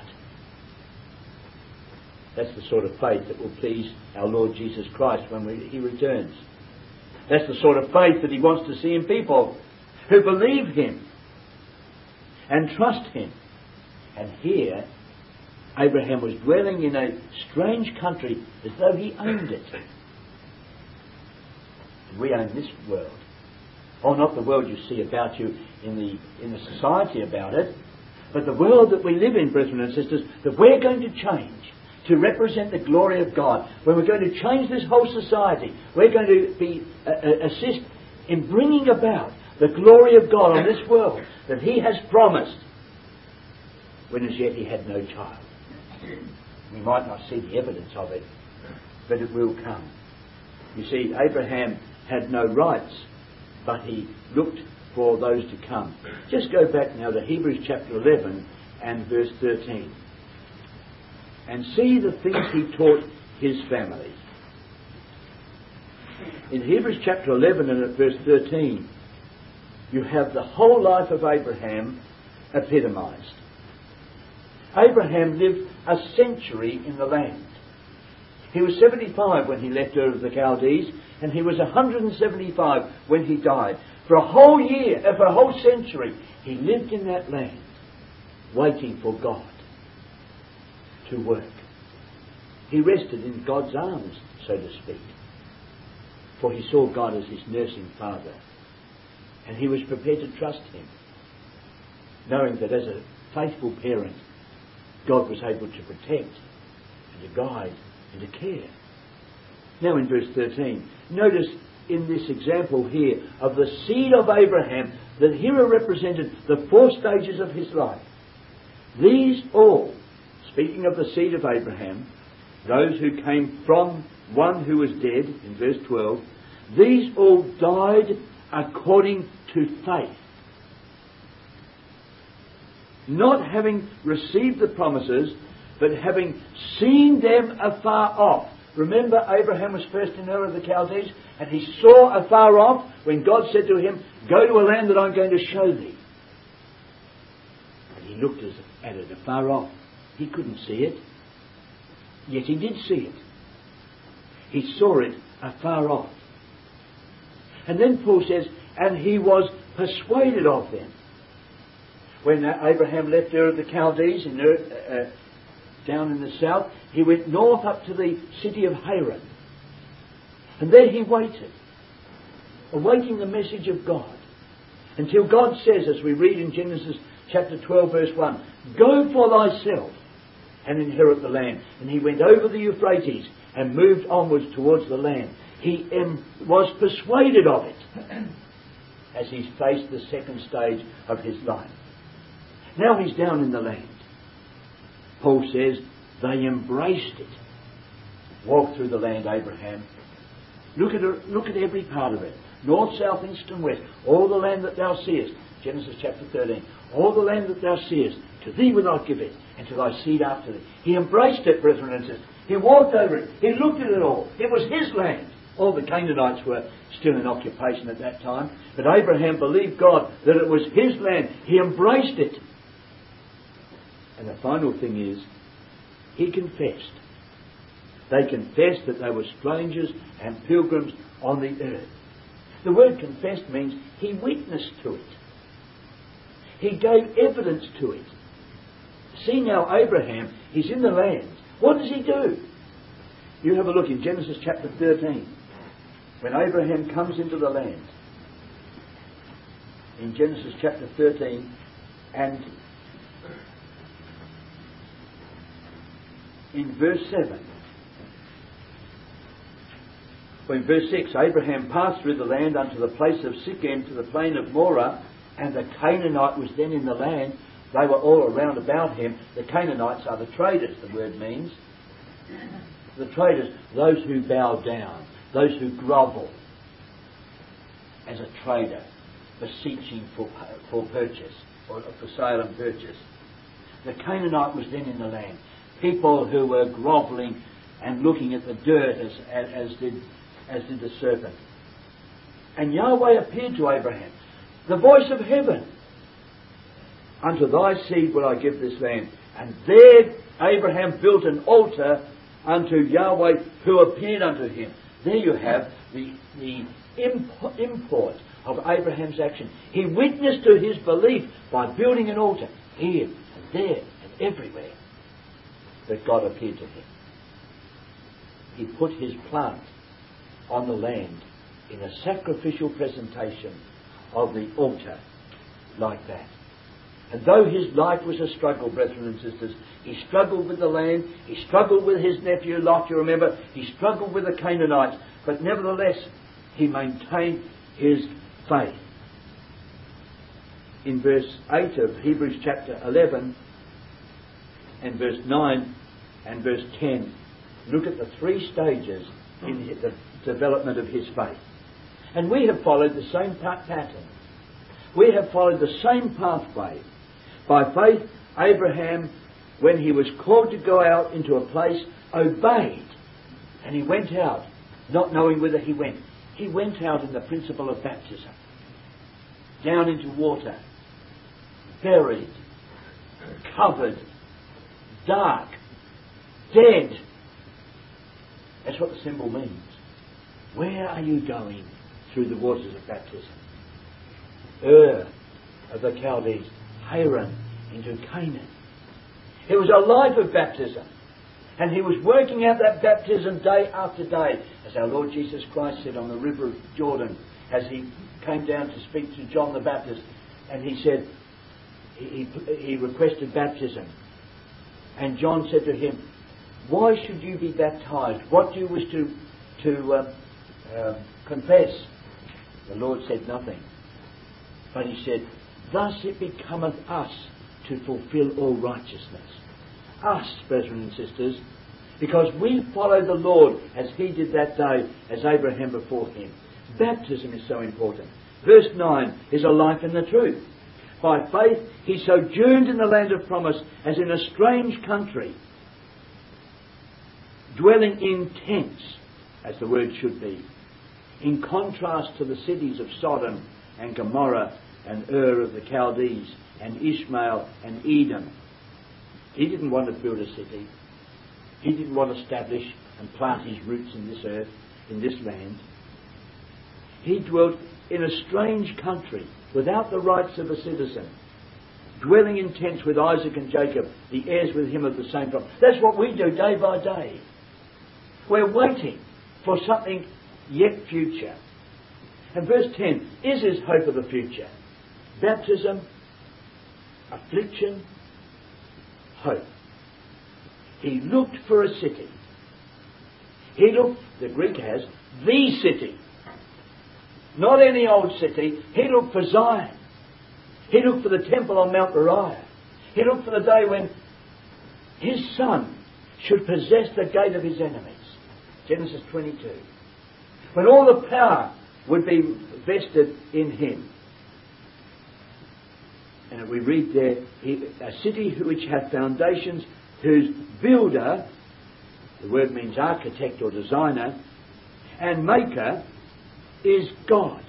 That's the sort of faith that will please our Lord Jesus Christ when we, he returns. That's the sort of faith that he wants to see in people who believe him and trust him. And here, Abraham was dwelling in a strange country as though he owned it. And we own this world. Oh, not the world you see about you in the in the society about it, but the world that we live in, brethren and sisters, that we're going to change. to represent the glory of God, when we're going to change this whole society, we're going to be uh, uh, assist in bringing about the glory of God on this world that He has promised, when as yet He had no child. We might not see the evidence of it, but it will come. You see, Abraham had no rights, but he looked for those to come. Just go back now to Hebrews chapter eleven and verse thirteen, and see the things he taught his family. In Hebrews chapter eleven and at verse thirteen, you have the whole life of Abraham epitomized. Abraham lived a century in the land. He was seventy-five when he left Ur of the Chaldees, and he was one hundred seventy-five when he died. For a whole year, for a whole century, he lived in that land, waiting for God to work. He rested in God's arms, so to speak, for he saw God as his nursing father, and he was prepared to trust Him, knowing that as a faithful parent, God was able to protect and to guide and to care. Now in verse thirteen, notice in this example here of the seed of Abraham, that here are represented the four stages of his life. These all, speaking of the seed of Abraham, those who came from one who was dead, in verse twelve, these all died according to faith, not having received the promises, but having seen them afar off. Remember, Abraham was first in Ur of the Chaldees, and he saw afar off when God said to him, "Go to a land that I'm going to show thee." And he looked at it afar off. He couldn't see it, yet he did see it. He saw it afar off. And then Paul says, and he was persuaded of them. When Abraham left Ur of the Chaldees in Ur, uh, down in the south, he went north up to the city of Haran. And there he waited, awaiting the message of God, until God says, as we read in Genesis chapter twelve verse one, "Go for thyself and inherit the land." And he went over the Euphrates and moved onwards towards the land. He um, was persuaded of it as he faced the second stage of his life. Now he's down in the land. Paul says they embraced it. Walk through the land, Abraham. Look at it, look at every part of it. North, south, east and west. All the land that thou seest. Genesis chapter thirteen. All the land that thou seest, to thee will I give it, and to thy seed after thee. He embraced it, brethren and sisters. He walked over it. He looked at it all. It was his land. All the Canaanites were still in occupation at that time. But Abraham believed God that it was his land. He embraced it. And the final thing is, he confessed. They confessed that they were strangers and pilgrims on the earth. The word confessed means he witnessed to it. He gave evidence to it. See now, Abraham, he's in the land. What does he do? You have a look in Genesis chapter thirteen. When Abraham comes into the land. In Genesis chapter thirteen and in verse seven. Well, in verse six, Abraham passed through the land unto the place of Sichem to the plain of Morah, and the Canaanite was then in the land. They were all around about him. The Canaanites are the traders, the word means. The traders, those who bow down, those who grovel as a trader, beseeching for, for purchase, or for sale and purchase. The Canaanite was then in the land. People who were grovelling and looking at the dirt as, as, as, did, as did the serpent. And Yahweh appeared to Abraham. The voice of heaven. Unto thy seed will I give this land. And there Abraham built an altar unto Yahweh who appeared unto him. There you have the, the imp- import of Abraham's action. He witnessed to his belief by building an altar here and there and everywhere that God appeared to him. He put his plant on the land in a sacrificial presentation of the altar like that. And though his life was a struggle, brethren and sisters, he struggled with the land, he struggled with his nephew Lot, you remember, he struggled with the Canaanites, but nevertheless he maintained his faith. In verse eight of Hebrews chapter eleven and verse nine and verse ten, look at the three stages in the development of his faith. And we have followed the same pattern. We have followed the same pathway. By faith, Abraham, when he was called to go out into a place, obeyed. And he went out, not knowing whither he went. He went out in the principle of baptism. Down into water. Buried. Covered. Dark. Dead. That's what the symbol means. Where are you going through the waters of baptism? Ur of the Chaldees, Haran into Canaan. It was a life of baptism. And he was working out that baptism day after day, as our Lord Jesus Christ said on the river of Jordan, as he came down to speak to John the Baptist. And he said, he, he, he requested baptism. And John said to him, why should you be baptized? What do you wish to, to uh, uh, confess? The Lord said nothing. But he said, thus it becometh us to fulfill all righteousness. Us, brethren and sisters, because we follow the Lord as he did that day, as Abraham before him. Baptism is so important. Verse nine is a life in the truth. By faith he sojourned in the land of promise as in a strange country, dwelling in tents, as the word should be, in contrast to the cities of Sodom and Gomorrah and Ur of the Chaldees and Ishmael and Edom. He didn't want to build a city. He didn't want to establish and plant his roots in this earth, in this land. He dwelt in a strange country without the rights of a citizen, dwelling in tents with Isaac and Jacob, the heirs with him of the same promise. That's what we do day by day. We're waiting for something yet future. And verse ten is his hope of the future. Baptism, affliction, hope. He looked for a city. He looked, the Greek has, the city. Not any old city. He looked for Zion. He looked for the temple on Mount Moriah. He looked for the day when his son should possess the gate of his enemies. Genesis twenty-two. When all the power would be vested in him. And we read there, a city which hath foundations, whose builder, the word means architect or designer, and maker is God.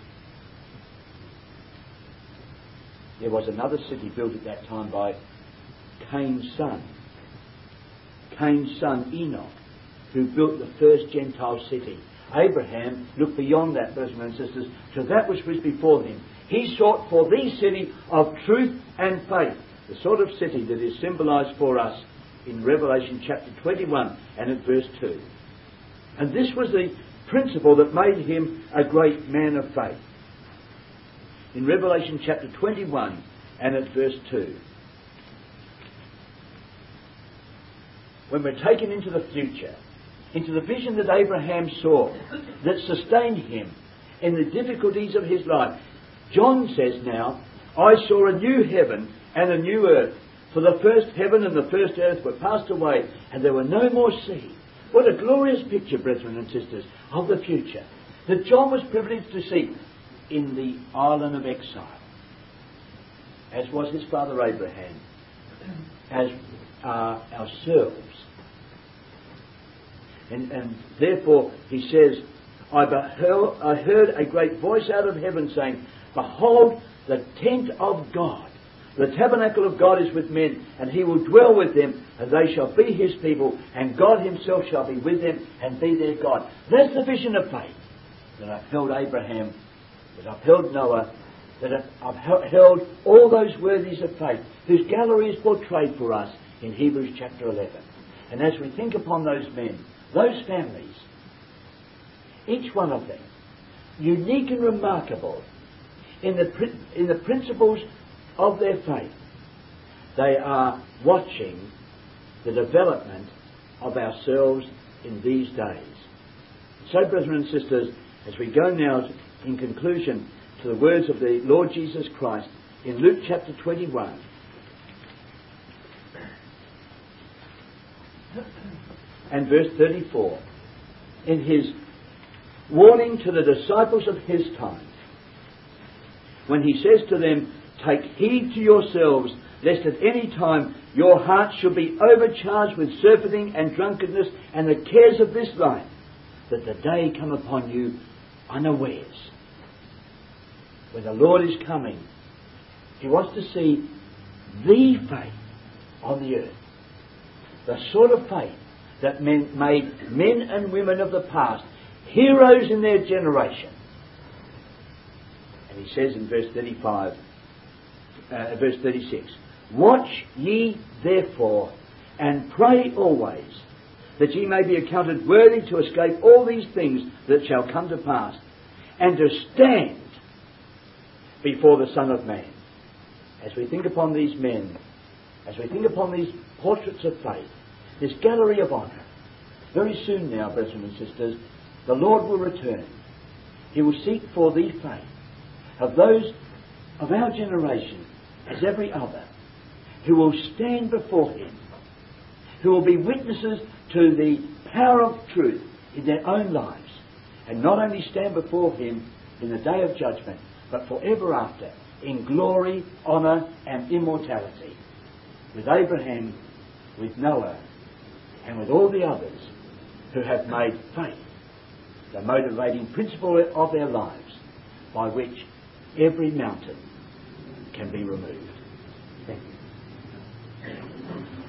There was another city built at that time by Cain's son. Cain's son Enoch, who built the first Gentile city. Abraham looked beyond that, brothers and sisters, to that which was before him. He sought for the city of truth and faith, the sort of city that is symbolized for us in Revelation chapter twenty-one and at verse two. And this was the principle that made him a great man of faith. In Revelation chapter twenty-one and at verse two. When we're taken into the future, into the vision that Abraham saw, that sustained him in the difficulties of his life, John says now, I saw a new heaven and a new earth, for the first heaven and the first earth were passed away, and there were no more sea. What a glorious picture, brethren and sisters, of the future, that John was privileged to see in the island of exile, as was his father Abraham, as are ourselves. And, and therefore he says, I, beheld, I heard a great voice out of heaven saying, behold, the tent of God, the tabernacle of God is with men, and he will dwell with them, and they shall be his people, and God himself shall be with them and be their God. That's the vision of faith that upheld Abraham, that upheld Noah, that upheld all those worthies of faith, whose gallery is portrayed for us in Hebrews chapter eleven. And as we think upon those men, those families, each one of them, unique and remarkable in the, in the principles of their faith, they are watching the development of ourselves in these days. So, brethren and sisters, as we go now in conclusion to the words of the Lord Jesus Christ in Luke chapter twenty-one, and verse thirty-four, in his warning to the disciples of his time, when he says to them, "Take heed to yourselves, lest at any time your hearts should be overcharged with surfeiting and drunkenness and the cares of this life, that the day come upon you unawares." When the Lord is coming, he wants to see the faith on the earth, the sort of faith that men, made men and women of the past heroes in their generation. And he says in verse thirty-five, uh, verse thirty-six, "Watch ye therefore, and pray always, that ye may be accounted worthy to escape all these things that shall come to pass, and to stand before the Son of Man." As we think upon these men, as we think upon these portraits of faith, this gallery of honour, very soon now, brethren and sisters, the Lord will return. He will seek for the faith of those of our generation, as every other, who will stand before him, who will be witnesses to the power of truth in their own lives, and not only stand before him in the day of judgment, but forever after, in glory, honour and immortality, with Abraham, with Noah, and with all the others who have made faith the motivating principle of their lives, by which every mountain can be removed. Thank you.